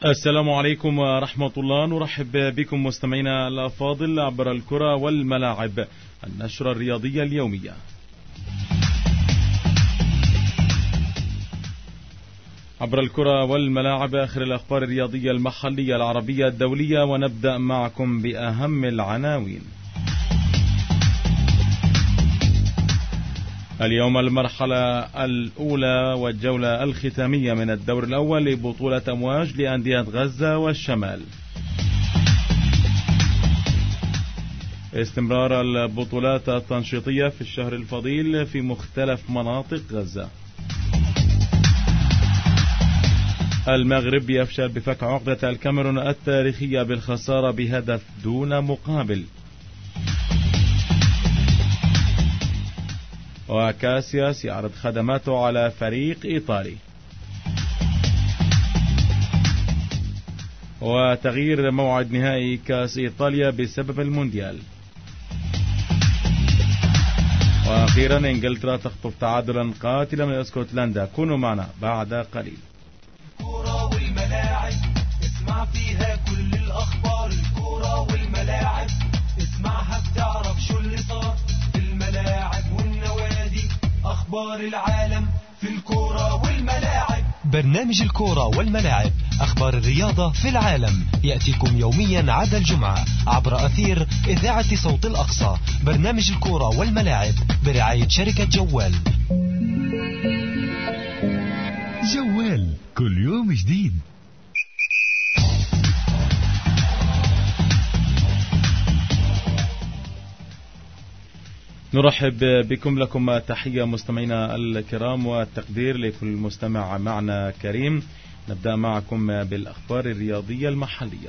السلام عليكم ورحمة الله. نرحب بكم مستمعينا الأفاضل عبر الكرة والملاعب، النشرة الرياضية اليومية. عبر الكرة والملاعب آخر الأخبار الرياضية المحلية العربية الدولية، ونبدأ معكم بأهم العناوين. اليوم المرحلة الأولى والجولة الختامية من الدور الأول لبطولة أمواج لأندية غزة والشمال. استمرار البطولات التنشيطية في الشهر الفضيل في مختلف مناطق غزة. المغرب يفشل بفك عقدة الكاميرون التاريخية بالخسارة بهدف دون مقابل. وكاسياس يعرض خدماته على فريق إيطالي. وتغيير موعد نهائي كأس إيطاليا بسبب المونديال. وأخيرا إنجلترا تخطف تعادلا قاتلا من اسكتلندا. كونوا معنا بعد قليل. الكرة والملاعب اسمع فيها كل الأخبار. الكرة والملاعب اسمعها بتعرف شو اللي صار في الملاعب والنوادي. أخبار العالم في الكرة والملاعب. برنامج الكرة والملاعب، أخبار الرياضة في العالم، يأتيكم يوميا عدا الجمعة عبر أثير إذاعة صوت الأقصى. برنامج الكرة والملاعب برعاية شركة جوال. جوال كل يوم جديد. نرحب بكم تحية مستمعينا الكرام، والتقدير لكل مستمع معنا كريم. نبدأ معكم بالأخبار الرياضية المحلية.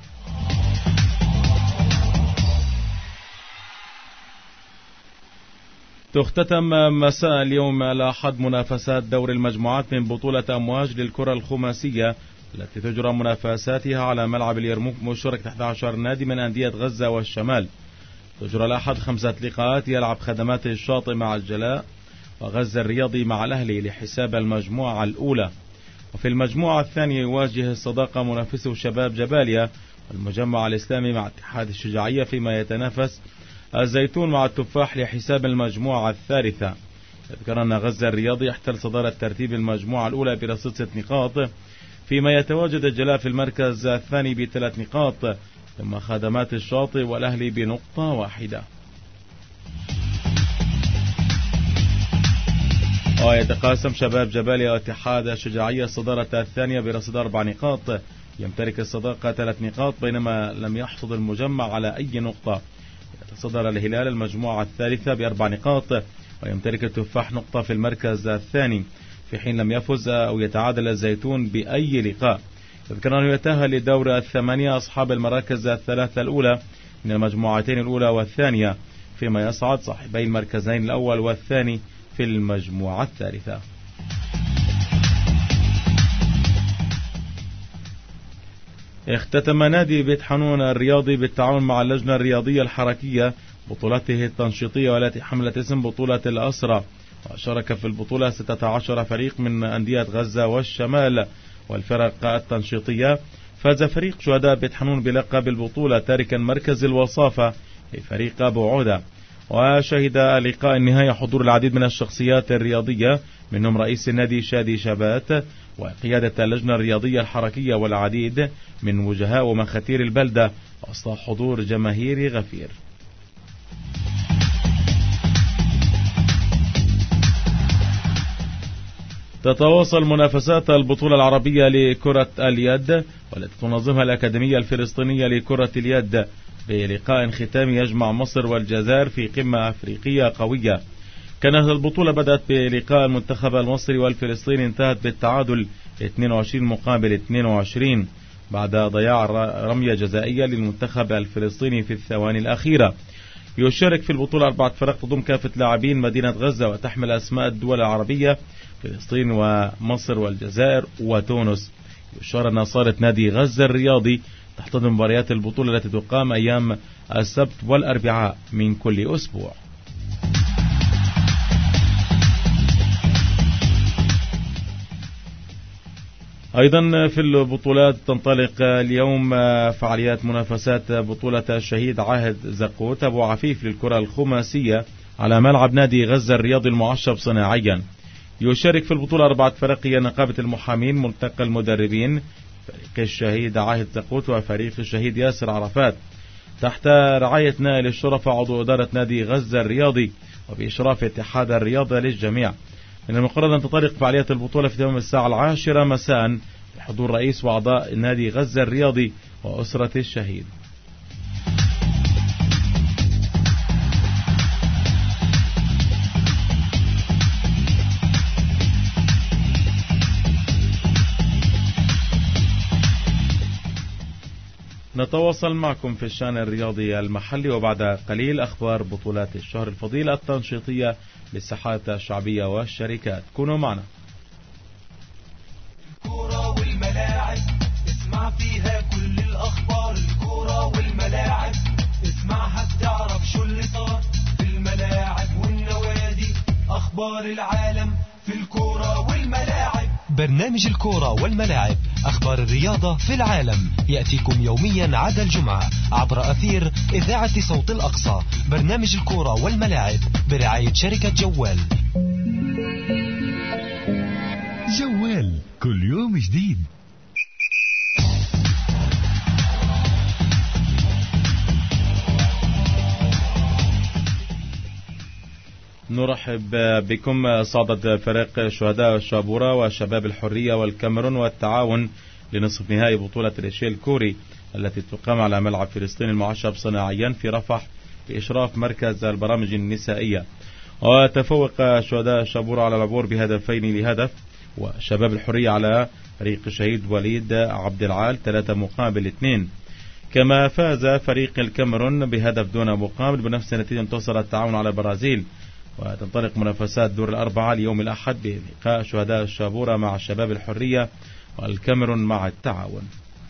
تختتم مساء اليوم الأحد منافسات دور المجموعات من بطولة أمواج للكرة الخماسية التي تجرى منافساتها على ملعب اليرموك مشترك 11 نادي من أندية غزة والشمال. تجرى الأحد 5 لقاءات، يلعب خدمات الشاطئ مع الجلاء وغزة الرياضي مع الأهلي لحساب المجموعة الأولى. وفي المجموعة الثانية يواجه الصداقة منافسه شباب جباليا والمجمع الإسلامي مع اتحاد الشجاعية، فيما يتنافس الزيتون مع التفاح لحساب المجموعة الثالثة. يذكر أن غزة الرياضي يحتل صدارة ترتيب المجموعة الأولى برصيد 6 نقاط، فيما يتواجد الجلاء في المركز الثاني ب3 نقاط، ثم خدمات الشاطئ والأهلي بنقطة واحدة. ويتقاسم شباب جباليا واتحاد الشجاعية الصدارة الثانية برصيد 4 نقاط. يمتلك الصداقة 3 نقاط بينما لم يحصد المجمع على أي نقطة. يتصدر الهلال المجموعة الثالثة ب4 نقاط، ويمتلك التفاح نقطة في المركز الثاني، في حين لم يفز أو يتعادل الزيتون بأي لقاء. يذكر أنه يتأهل لدور الثمانية أصحاب المراكز الثلاثة الأولى من المجموعتين الأولى والثانية، فيما يصعد صاحبي المركزين الأول والثاني في المجموعة الثالثة. اختتم نادي بيت حنون الرياضي بالتعاون مع اللجنة الرياضية الحركية بطولته التنشيطية والتي حملت اسم بطولة الأسرة، وشارك في البطولة 16 فريق من أندية غزة والشمال والفرق التنشيطية. فاز فريق شهداء بيت حنون بلقب البطولة تاركا مركز الوصافة لفريق أبو عودة. وشهد لقاء النهاية حضور العديد من الشخصيات الرياضية، منهم رئيس النادي شادي شبات وقيادة اللجنة الرياضية الحركية والعديد من وجهاء ومخاتير البلدة، وسط حضور جماهيري غفير. تتواصل منافسات البطولة العربية لكرة اليد والتي تنظمها الأكاديمية الفلسطينية لكرة اليد بلقاء ختامي يجمع مصر والجزائر في قمة أفريقية قوية. كانت البطولة بدأت بلقاء المنتخب المصري والفلسطيني، انتهت بالتعادل 22-22 بعد ضياع رمية جزائية للمنتخب الفلسطيني في الثواني الأخيرة. يشارك في البطولة 4 فرق تضم كافة لاعبين مدينة غزة، وتحمل أسماء الدول العربية فلسطين ومصر والجزائر وتونس. يشار أن صالة نادي غزة الرياضي تحتضن مباريات البطولة التي تقام أيام السبت والأربعاء من كل أسبوع. أيضا في البطولات تنطلق اليوم فعاليات منافسات بطولة الشهيد عاهد زقوت أبو عفيف للكرة الخماسية على ملعب نادي غزة الرياضي المعشب صناعيا. يشارك في البطولة 4 فرق هي نقابة المحامين، ملتقى المدربين، فريق الشهيد عاهد زقوت وفريق الشهيد ياسر عرفات، تحت رعاية نائل الشرفة عضو إدارة نادي غزة الرياضي وبإشراف اتحاد الرياضة للجميع. من المقرر أن تنطلق فعاليات البطولة في تمام الساعة 10 مساء بحضور رئيس وأعضاء نادي غزة الرياضي وأسرة الشهيد. نتواصل معكم في الشأن الرياضي المحلي، وبعد قليل أخبار بطولات الشهر الفضيل التنشيطية للساحات الشعبية والشركات. كونوا معنا. الكرة والملاعب اسمع فيها كل الأخبار، الكرة والملاعب اسمعها بتعرف شو اللي صار في الملاعب والنوادي، أخبار العالم في الكرة والملاعب. برنامج الكورة والملاعب، أخبار الرياضة في العالم، يأتيكم يوميا عدا الجمعة عبر أثير إذاعة صوت الأقصى. برنامج الكورة والملاعب برعاية شركة جوال. جوال كل يوم جديد. نرحب بكم. صعدت فريق شهداء الشابورة وشباب الحرية والكاميرون والتعاون لنصف نهائي بطولة الإشيل الكوري التي تقام على ملعب فلسطين المعشب صناعيا في رفح بإشراف مركز البرامج النسائية. وتفوق شهداء الشابورة على العبور بهدفين لهدف، وشباب الحرية على فريق الشهيد وليد عبد العال 3-2. كما فاز فريق الكاميرون بهدف دون مقابل. بنفس النتيجة انتصر التعاون على البرازيل. وتنطلق منافسات دور الأربعاء اليوم الأحد بلقاء شهداء الشابورة مع شباب الحرية والكاميرون مع التعاون.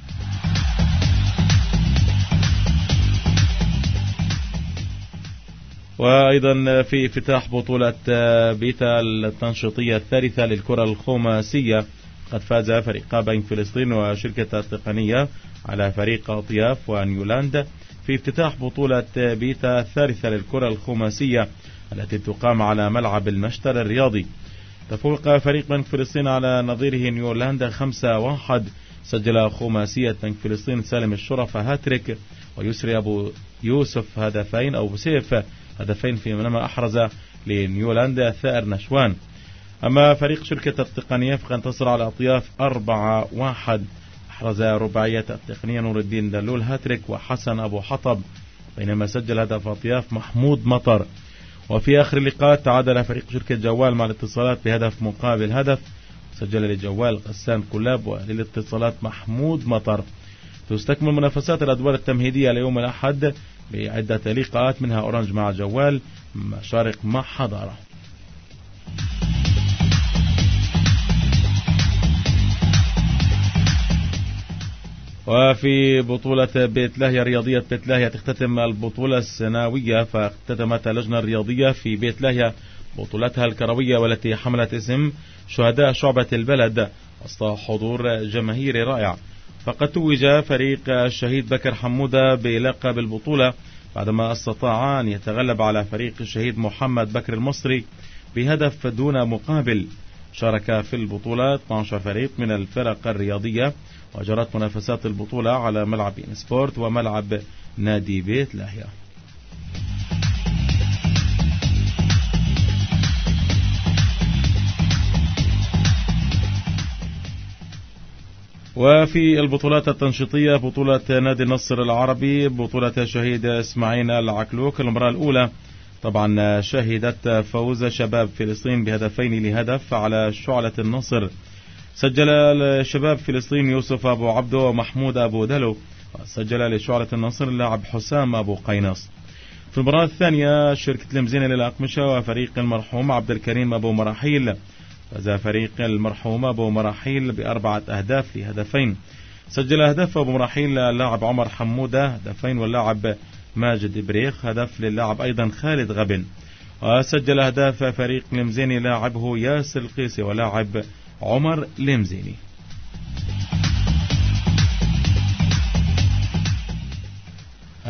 وأيضا في افتتاح بطولة بيتا التنشيطية الثالثة للكرة الخماسية قد فاز فريق بين فلسطين وشركة التقنية على فريق أطياف ونيولاندا في افتتاح بطولة بيتا الثالثة للكرة الخماسية التي تقام على ملعب المشتل الرياضي. تفوق فريق بنك فلسطين على نظيره نيولاندا 5-1. سجل خماسية بنك فلسطين سالم الشرفة هاتريك ويسري أبو يوسف هدفين أو بسيف هدفين، فيما أحرز لنيولاندا ثائر نشوان. أما فريق شركة التقنية فقد انتصر على أطياف 4-1. أحرز رباعية التقنية نور الدين دلول هاتريك وحسن أبو حطب، بينما سجل هدف أطياف محمود مطر. وفي آخر اللقاء تعادل فريق شركة جوال مع الاتصالات بهدف مقابل هدف، سجل لجوال غسان كلاب وللاتصالات محمود مطر. تستكمل منافسات الأدوار التمهيدية ليوم الأحد بعدة لقاءات، منها أورنج مع جوال، مشارق مع حضارة. وفي بطولة بيت لاهيا رياضية بيت لاهيا تختتم البطولة السنوية. فاختتمت اللجنة الرياضية في بيت لاهيا بطولتها الكروية والتي حملت اسم شهداء شعبة البلد وسط حضور جماهيري رائع. فقد توج فريق الشهيد بكر حمودة بلقب البطولة بعدما استطاع أن يتغلب على فريق الشهيد محمد بكر المصري بهدف دون مقابل. شارك في البطولة 12 فريق من الفرق الرياضية، وجرت منافسات البطولة على ملعب سبورت وملعب نادي بيت لاهيا. وفي البطولات التنشيطية بطولة نادي النصر العربي، بطولة شهيد اسماعيل العكلوك المباراة الأولى طبعا شهدت فوز شباب فلسطين بهدفين لهدف على شعلة النصر. سجل لشباب فلسطين يوسف أبو عبدو ومحمود أبو دلو، وسجل لشعلة النصر اللاعب حسام أبو قيناص. في المباراة الثانية شركة المزينة للأقمشة وفريق المرحوم عبد الكريم أبو مراحيل. فاز فريق المرحوم أبو مراحيل ب4 أهداف لهدفين. سجل أهداف أبو مراحيل اللاعب عمر حمودة هدفين، واللاعب ماجد بريخ هدف للاعب أيضا خالد غبن. وسجل أهداف فريق المزيني لاعبه ياسر القيسي ولاعب عمر لمزيني.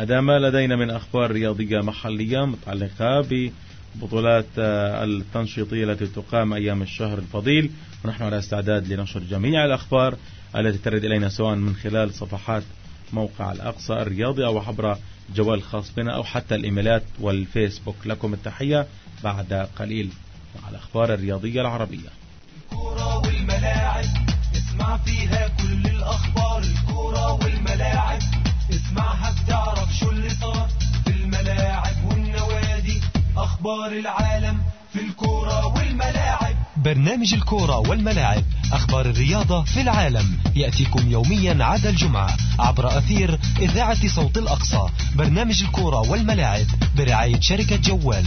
هذا ما لدينا من أخبار رياضية محلية متعلقة ببطولات التنشيطية التي تقام أيام الشهر الفضيل، ونحن على استعداد لنشر جميع الأخبار التي ترد إلينا سواء من خلال صفحات موقع الأقصى الرياضي أو عبر جوال الخاص بنا أو حتى الإيميلات والفيسبوك. لكم التحية بعد قليل مع الأخبار الرياضية العربية. الكرة والملاعب اسمع فيها كل الأخبار، الكرة والملاعب اسمعها بتعرف شو اللي صار في الملاعب والنوادي، أخبار العالم في الكرة والملاعب. برنامج الكورة والملاعب، أخبار الرياضة في العالم، يأتيكم يوميا عدا الجمعة عبر أثير إذاعة صوت الأقصى. برنامج الكورة والملاعب برعاية شركة جوال.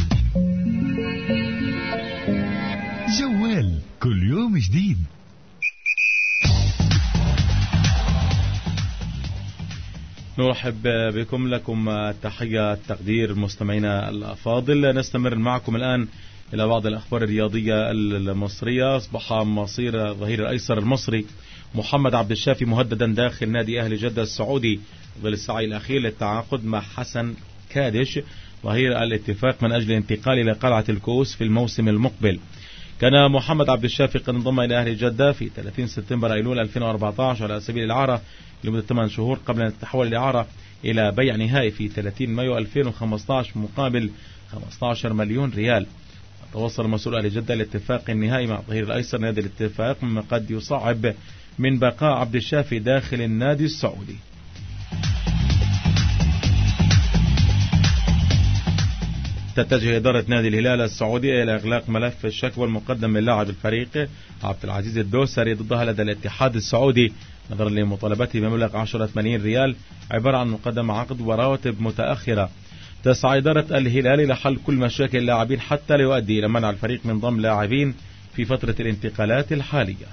جوال كل يوم جديد. نرحب بكم، لكم التحية التقدير مستمعينا الأفاضل. نستمر معكم الآن إلى بعض الأخبار الرياضية المصرية. أصبح مصير الظهير الأيسر المصري محمد عبد الشافي مهددا داخل نادي أهلي جدة السعودي ظل السعي الأخير للتعاقد مع حسن كادش ظهير الاتفاق من أجل الانتقال إلى قلعة الكؤوس في الموسم المقبل. كان محمد عبد الشافي قد انضم إلى أهلي جدة في 30 سبتمبر أيلول 2014 على سبيل الإعارة لمدة 8 شهور قبل أن تتحول الإعارة إلى بيع نهائي في 30 مايو 2015 مقابل 15 مليون ريال. توصل مسؤول أهلي جدة لاتفاق النهائي مع ظهير الأيسر نادي الاتفاق، مما قد يصعب من بقاء عبد الشافي داخل النادي السعودي. تتجه إدارة نادي الهلال السعودي إلى إغلاق ملف الشكوى المقدم من لاعب الفريق عبد العزيز الدوسري ضدها لدى الاتحاد السعودي نظرا لمطالبته بمبلغ 10 ملايين ريال عبارة عن مقدم عقد ورواتب متأخرة. تسعى إدارة الهلال إلى حل كل مشاكل اللاعبين حتى لا يؤدي إلى منع الفريق من ضم لاعبين في فترة الانتقالات الحالية.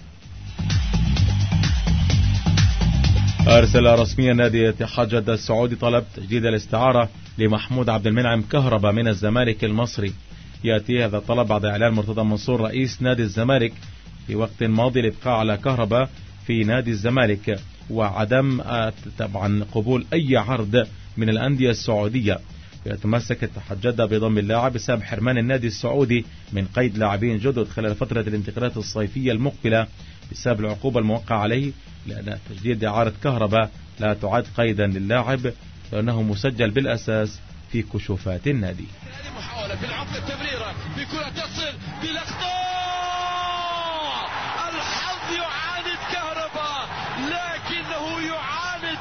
أرسل رسميا نادي اتحاد جدة السعودي طلب تجديد الاستعارة لمحمود عبد المنعم كهربا من الزمالك المصري. يأتي هذا الطلب بعد إعلان مرتضى منصور رئيس نادي الزمالك في وقت ماضي الإبقاء على كهربا في نادي الزمالك وعدم طبعا قبول أي عرض من الأندية السعودية. يتمسك اتحاد جدة بضم اللاعب بسبب حرمان النادي السعودي من قيد لاعبين جدد خلال فترة الانتقالات الصيفية المقبلة بسبب العقوبة الموقعة عليه، لأن تجديد إعارة كهربا لا تعد قيدا للاعب لأنه مسجل بالأساس في كشوفات النادي. هذه محاولة في العمق التمريرة في كرة تصل بالأخطاء، الحظ يعاند كهربا لكنه يعاند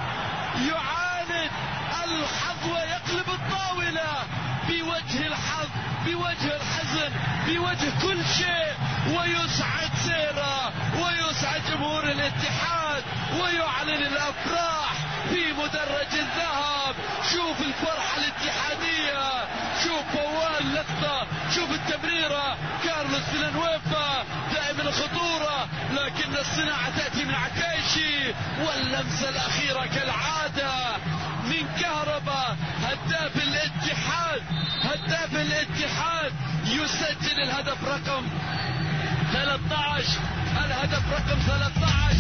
الحظ ويقلب الطاولة بوجه الحظ بوجه الحزن بوجه كل شيء، ويسعد سيرة ويسعد جمهور الاتحاد ويعلن الأفراح في مدرج الذهب. شوف الفرحة الاتحادية، شوف فوال لقطة، شوف التمريرة كارلوس فيلانويفا دائما الخطورة لكن الصناعة تأتي من عكايشي، واللمسة الأخيرة كالعادة من كهربا هداف الاتحاد يسجل الهدف رقم 13. الهدف رقم 13.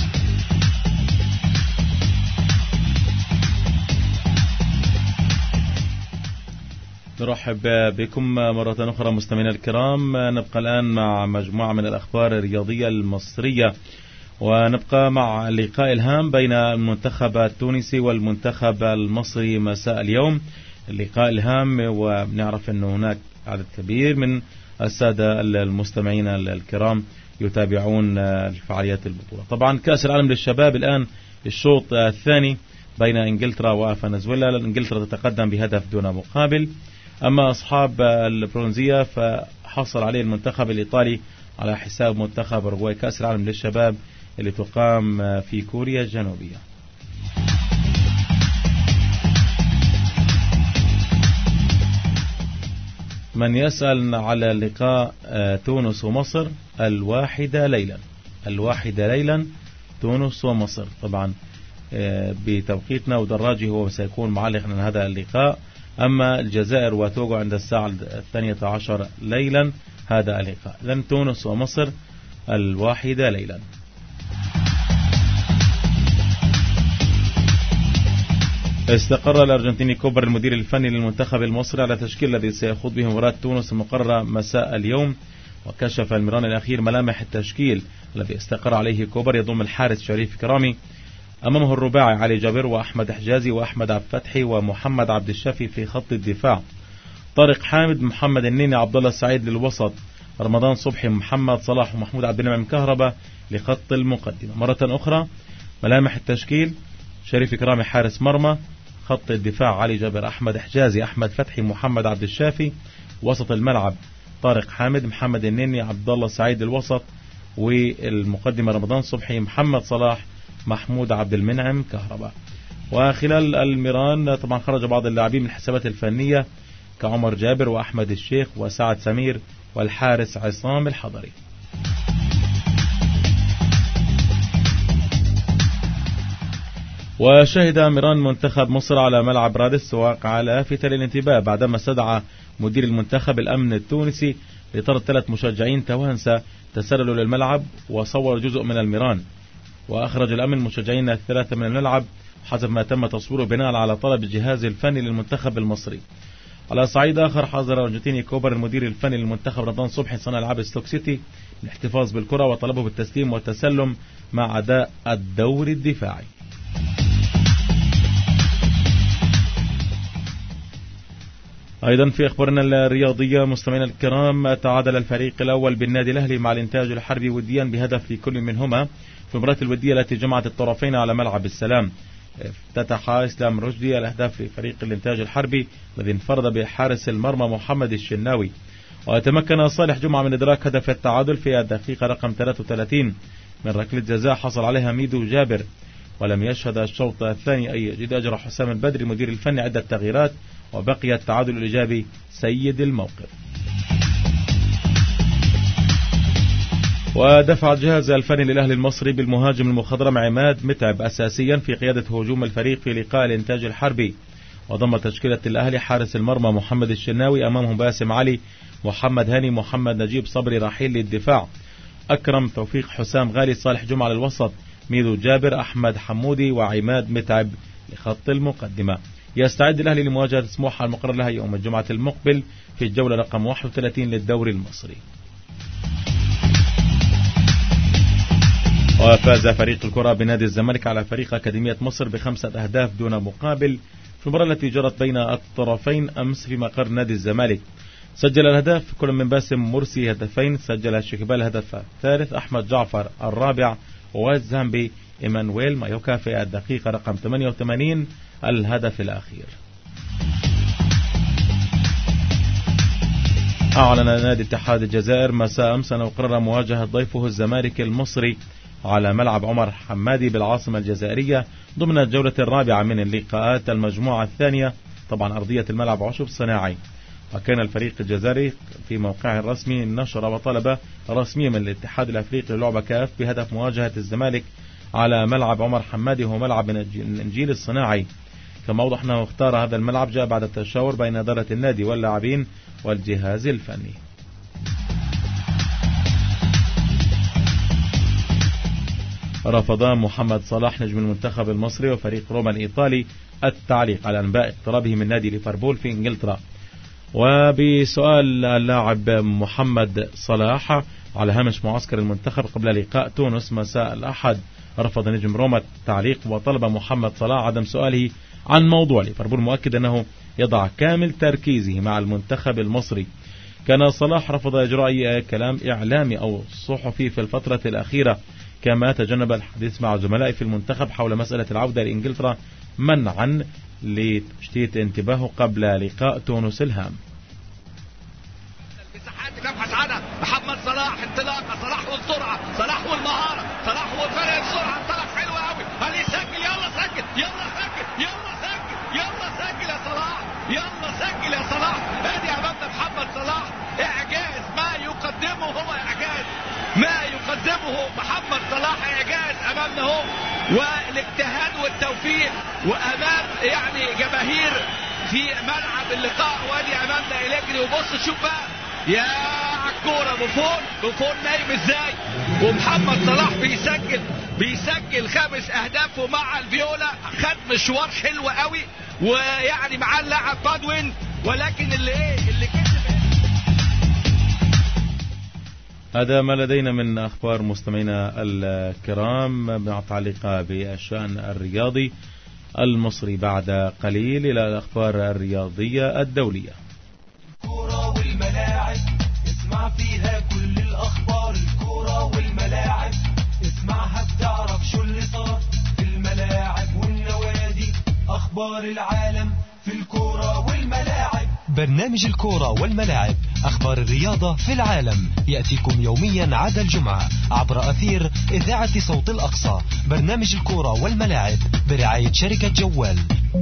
نرحب بكم مرة أخرى مستمعينا الكرام. نبقى الآن مع مجموعة من الأخبار الرياضية المصرية، ونبقى مع اللقاء الهام بين المنتخب التونسي والمنتخب المصري مساء اليوم. اللقاء الهام، ونعرف أن هناك عدد كبير من السادة المستمعين الكرام يتابعون الفعاليات البطولة. طبعا كأس العالم للشباب الآن الشوط الثاني بين إنجلترا وفنزويلا. إنجلترا تتقدم بهدف دون مقابل، أما أصحاب البرونزية فحصل عليه المنتخب الإيطالي على حساب منتخب أوروغواي. كأس العالم للشباب اللي تقام في كوريا الجنوبية. من يسأل على لقاء تونس ومصر، الواحدة ليلا تونس ومصر. طبعا بتوقيتنا ودراجي هو سيكون معلق عن هذا اللقاء. أما الجزائر وتوغو عند الساعة 12 ليلا هذا اللقاء. إذن تونس ومصر الواحدة ليلا. استقر الأرجنتيني كوبر المدير الفني للمنتخب المصري على تشكيل الذي سيخوض به مباراة تونس المقررة مساء اليوم. وكشف المران الأخير ملامح التشكيل الذي استقر عليه كوبر، يضم الحارس شريف كرامي، أمامه الرباعي علي جابر وأحمد حجازي وأحمد عبد الفتحي ومحمد عبد الشافي في خط الدفاع، طارق حامد، محمد النني، عبد الله السعيد للوسط، رمضان صبحي، محمد صلاح ومحمود عبد المنعم كهربا لخط المقدمة. مرة أخرى ملامح التشكيل: شريف كرامي حارس مرمى، خط الدفاع علي جابر، أحمد حجازي، أحمد فتحي، محمد عبد الشافي، وسط الملعب طارق حامد، محمد النني، عبد الله السعيد الوسط، والمقدمة رمضان صبحي، محمد صلاح، محمود عبد المنعم كهربا. وخلال الميران طبعا خرج بعض اللاعبين من الحسابات الفنية كعمر جابر وأحمد الشيخ وسعد سمير والحارس عصام الحضري. وشهد ميران منتخب مصر على ملعب رادس واقعة لافتة للانتباه بعدما استدعى مدير المنتخب الأمن التونسي لطرد 3 مشجعين توانسة تسللوا للملعب وصور جزء من الميران. وأخرج الأمن مشجعين 3 من الملعب حسب ما تم تصويره بناء على طلب الجهاز الفني للمنتخب المصري. على صعيد آخر، حذر الأرجنتيني كوبر المدير الفني للمنتخب رمضان صبحي صانع ألعاب ستوك سيتي الاحتفاظ بالكرة وطلبه بالتسليم والتسلم مع أداء الدور الدفاعي. أيضا في أخبارنا الرياضية مستمعينا الكرام، تعادل الفريق الأول بالنادي الأهلي مع الإنتاج الحربي وديا بهدف لكل منهما في المباراة الودية التي جمعت الطرفين على ملعب السلام. افتتح إسلام رشدي الأهداف لفريق الإنتاج الحربي الذي انفرد بحارس المرمى محمد الشناوي. وتمكن صالح جمعة من إدراك هدف التعادل في الدقيقة رقم 33 من ركلة جزاء حصل عليها ميدو جابر. ولم يشهد الشوط الثاني أي جديد، أجرى حسام البدري مدير الفني عدة تغييرات وبقي التعادل الإيجابي سيد الموقف. ودفع الجهاز الفني للأهلي المصري بالمهاجم المخضرم عماد متعب أساسيا في قيادة هجوم الفريق في لقاء الإنتاج الحربي. وضم تشكيلة الأهلي حارس المرمى محمد الشناوي، أمامهم باسم علي، محمد هاني، محمد نجيب، صبري رحيل للدفاع، أكرم توفيق، حسام غالي، صالح جمعة للوسط، ميدو جابر، أحمد حمودي وعماد متعب لخط المقدمة. يستعد الأهلي لمواجهة سموحة المقرر لها يوم الجمعة المقبل في الجولة رقم 31 للدوري المصري. وفاز فريق الكرة بنادي الزمالك على فريق أكاديمية مصر ب5 أهداف دون مقابل في المباراة التي جرت بين الطرفين أمس في مقر نادي الزمالك. سجل الأهداف كل من باسم مرسي هدفين، سجل شيكابالا الهدف الثالث، أحمد جعفر الرابع، والزامبي إيمانويل ما يكافئ الدقيقة رقم 88 الهدف الأخير. أعلن نادي اتحاد الجزائر مساء أمس أنه قرر مواجهة ضيفه الزمالك المصري على ملعب عمر حمادي بالعاصمة الجزائرية ضمن الجولة الرابعة من اللقاءات المجموعة الثانية، طبعا أرضية الملعب عشب صناعي. وكان الفريق الجزائري في موقعه الرسمي نشر وطلب رسميا من الاتحاد الأفريقي للعبة كاف بهدف مواجهة الزمالك على ملعب عمر حمادي، وهو ملعب من الإنجيل الصناعي. كما أوضح أنه اختار هذا الملعب جاء بعد التشاور بين إدارة النادي واللاعبين والجهاز الفني. رفض محمد صلاح نجم المنتخب المصري وفريق روما الإيطالي التعليق على أنباء اقترابه من نادي ليفربول في إنجلترا. وبسؤال اللاعب محمد صلاح على هامش معسكر المنتخب قبل لقاء تونس مساء الأحد، رفض نجم روما التعليق وطلب محمد صلاح عدم سؤاله عن موضوع ليفربول، مؤكد أنه يضع كامل تركيزه مع المنتخب المصري. كان صلاح رفض إجراء أي كلام إعلامي أو صحفي في الفترة الأخيرة، كما تجنب الحديث مع زملائه في المنتخب حول مسألة العودة لإنجلترا منعا لتشتيت انتباهه قبل لقاء تونس الهام. المساحات نبحث عنها، محمد صلاح انطلاقه، صلاح والسرعه، صلاح والمهاره، صلاح وفرق السرعه، انطلق حلو قوي، هل يسجل؟ يلا سجل، يلا سجل، يلا سجل، يلا سجل يا صلاح، يلا سجل يا صلاح. ادي امامنا محمد صلاح، اعجاز، ما يقدمه هو اعجاز، ما يقدمه محمد صلاح اعجاز امامنا هو، والاجتهاد والتوفيق وامام يعني جماهير في ملعب اللقاء. وادي امامنا يجري، وبص شوف بقى يا عالكوره، بوفون نايم ازاي، ومحمد صلاح بيسجل 5 أهداف مع الفيولا. خد مشوار حلو قوي، ويعني معاه اللاعب بادوين، ولكن اللي كسب. هذا ما لدينا من أخبار مستمعينا الكرام مع تعليق بالشأن الرياضي المصري. بعد قليل إلى الأخبار الرياضية الدولية. الكرة والملاعب اسمع فيها كل الأخبار. الكرة والملاعب اسمعها بتعرف شو اللي صار في الملاعب والنوادي. أخبار العالم في الكرة والملاعب. برنامج الكورة والملاعب، أخبار الرياضة في العالم، يأتيكم يوميا عدا الجمعة عبر أثير إذاعة صوت الأقصى. برنامج الكورة والملاعب برعاية شركة جوال.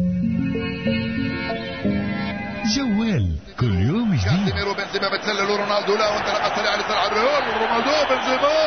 جوال كل يوم جديد. كاسيميرو بنزيما بتسلل رونالدو لا وانطلق السريع لصالح الريال. رونالدو بنزيما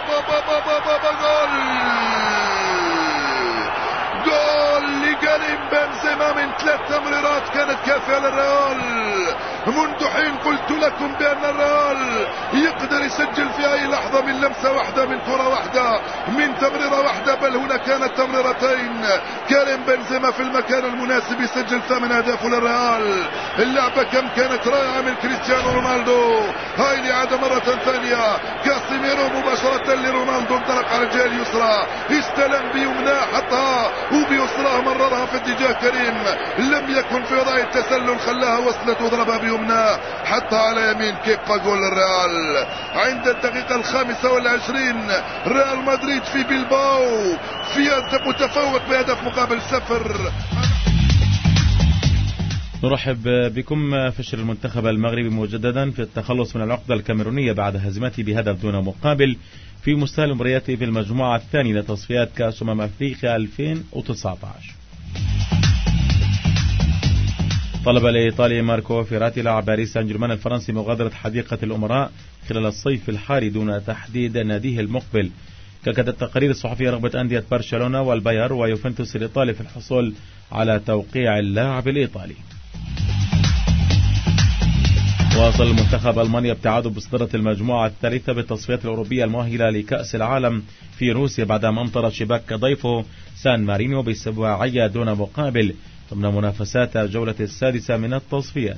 جول لكريم بنزيما من 3 تمريرات كانت كافية للريال. منذ حين قلت لكم بأن الريال يقدر يسجل في أي لحظة من لمسة واحدة، من كرة واحدة، من تمريرة واحدة، بل هنا كانت تمريرتين. كريم بنزيما في المكان المناسب يسجل 8 أهداف للريال. اللعبة كم كانت رائعة من كريستيانو رونالدو. هاي الإعادة مرة ثانية. كاسيميرو مباشرة لرونالدو، انطلق على الجهة اليسرى، استلم بيمناه حطها وبيسراه مررها في اتجاه كريم، لم يكن في وضع التسلل، خلاها وصلت وضربها بيمناه حطها على يمين كيبا. جول الريال عند الدقيقة 25. ريال مدريد في بلباو في متفوق بهدف مقابل 0. نرحب بكم. فشل المنتخب المغربي مجددا في التخلص من العقدة الكاميرونية بعد هزيمته بهدف دون مقابل في مستهل مبارياته في المجموعة الثانية لتصفيات كأس أفريقيا 2019. طلب الإيطالي ماركو فيراتي لاعب باريس سان جيرمان الفرنسي مغادرة حديقة الأمراء خلال الصيف الحالي دون تحديد ناديه المقبل. كانت التقارير الصحفية رغبة أندية برشلونة والباير ويوفنتوس الإيطالي في الحصول على توقيع اللاعب الإيطالي. واصل المنتخب ألمانيا ابتعاده بصدارة المجموعة الثالثة بالتصفيات الأوروبية المؤهلة لكأس العالم في روسيا بعدما أمطر شباك ضيفه سان مارينو بسباعية دون مقابل ضمن منافسات الجولة السادسة من التصفيات.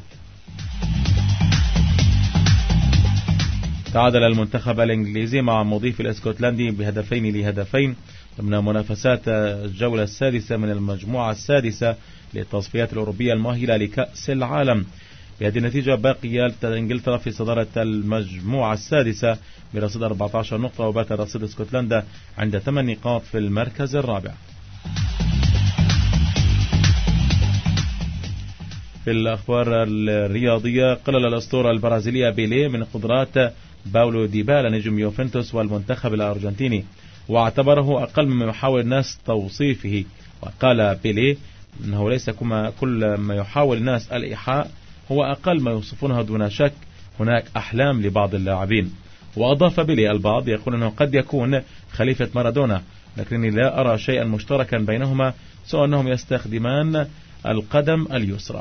تعادل المنتخب الإنجليزي مع مضيف الاسكتلندي ب2-2 ضمن منافسات الجولة السادسة من المجموعة السادسة للتصفيات الأوروبية المؤهلة لكأس العالم. بهذه النتيجة باقي إنجلترا في صدارة المجموعة السادسة برصيد 14 نقطة، وبات رصيد اسكتلندا عند 8 نقاط في المركز الرابع. في الأخبار الرياضية، قلل الأسطورة البرازيلية بيليه من قدرات باولو ديبالا نجم يوفنتوس والمنتخب الأرجنتيني، واعتبره أقل مما يحاول الناس توصيفه. وقال بيليه أنه ليس كل ما يحاول الناس الإيحاء هو أقل ما يوصفونه دون شك، هناك أحلام لبعض اللاعبين. وأضاف بيليه البعض يقول أنه قد يكون خليفة مارادونا، لكنني لا أرى شيئا مشتركا بينهما سوى أنهم يستخدمان القدم اليسرى.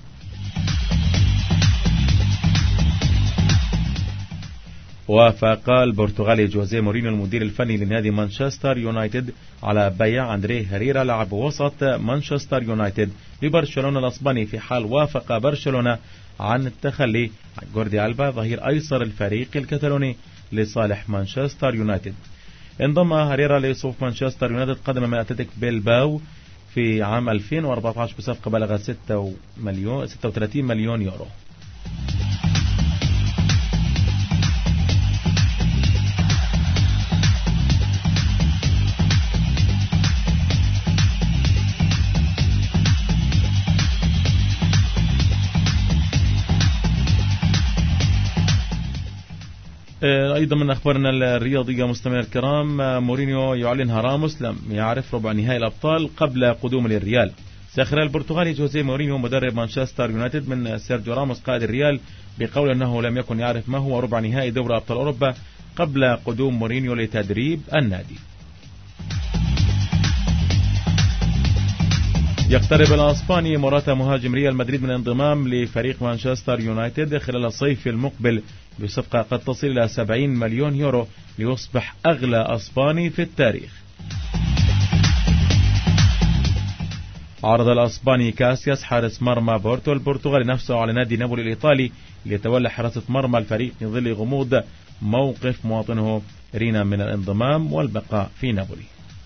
وافق البرتغالي جوزيه مورينيو المدير الفني لنادي مانشستر يونايتد على بيع أندريه هيريرا لاعب وسط مانشستر يونايتد لبرشلونة الأسباني، في حال وافق برشلونة عن التخلي عن جوردي ألبا ظهير أيسر الفريق الكتالوني لصالح مانشستر يونايتد. انضم هيريرا لصفوف مانشستر يونايتد قدم مع أتلتيك بيلباو في عام 2014 بصفقة بلغت 36 مليون يورو. أيضا من أخبارنا الرياضية مستمعينا الكرام، مورينيو يعلنها راموس لم يعرف ربع نهائي الأبطال قبل قدوم للريال. سخر البرتغالي جوزيه مورينيو مدرب مانشستر يونايتد من سيرجيو راموس قائد الريال بقول أنه لم يكن يعرف ما هو ربع نهائي دوري أبطال أوروبا قبل قدوم مورينيو لتدريب النادي. يقترب الاسباني موراتا مهاجم ريال مدريد من الانضمام لفريق مانشستر يونايتد خلال الصيف المقبل، بصفقة قد تصل إلى 70 مليون يورو ليصبح أغلى أسباني في التاريخ. عرض الأسباني كاسياس حارس مرمى بورتو البرتغالي نفسه على نادي نابولي الإيطالي ليتولى حراسة مرمى الفريق في ظل غموض موقف مواطنه رينا من الانضمام والبقاء في نابولي.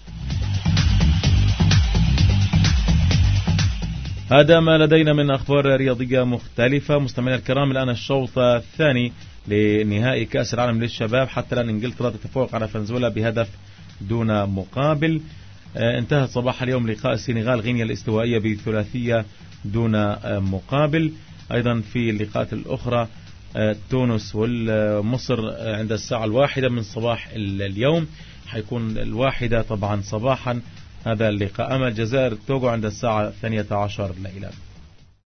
هذا ما لدينا من أخبار رياضية مختلفة. مستمعينا الكرام، الآن الشوط الثاني لنهائي كأس العالم للشباب. حتى الآن إنجلترا تتفوق على فنزويلا بهدف دون مقابل. انتهت صباح اليوم لقاء السنغال غينيا الاستوائية بثلاثية دون مقابل. أيضا في اللقاءات الأخرى تونس والمصر عند الساعة 1 من صباح اليوم، حيكون 1 طبعا صباحا هذا اللقاء. أما الجزائر توغو عند الساعة 12 ليلا.